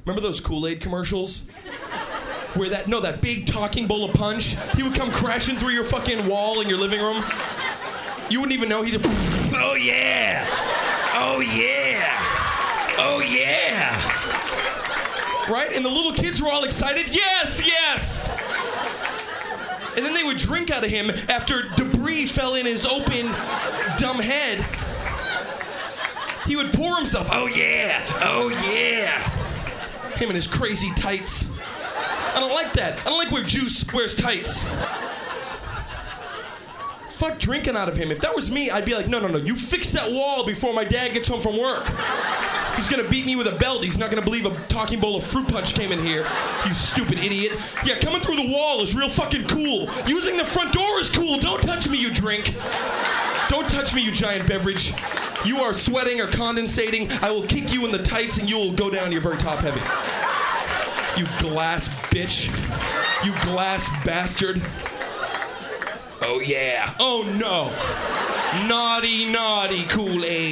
Remember those Kool-Aid commercials? Where that big talking bowl of punch, he would come crashing through your fucking wall in your living room. You wouldn't even know. He'd just, oh yeah, oh yeah, oh yeah. Right? And the little kids were all excited. Yes, yes. And then they would drink out of him after debris fell in his open, dumb head. He would pour himself. Oh yeah, oh yeah. Him and his crazy tights. I don't like that. I don't like where Juice wears tights. Fuck drinking out of him. If that was me, I'd be like, no, you fix that wall before my dad gets home from work. He's gonna beat me with a belt. He's not gonna believe a talking bowl of fruit punch came in here. You stupid idiot. Yeah, coming through the wall is real fucking cool. Using the front door is cool. Don't touch me, you drink. Don't touch me, you giant beverage. You are sweating or condensating. I will kick you in the tights and you will go down. You're very top heavy. You glass bitch. You glass bastard. Oh yeah. Oh no. Naughty, naughty Kool-Aid.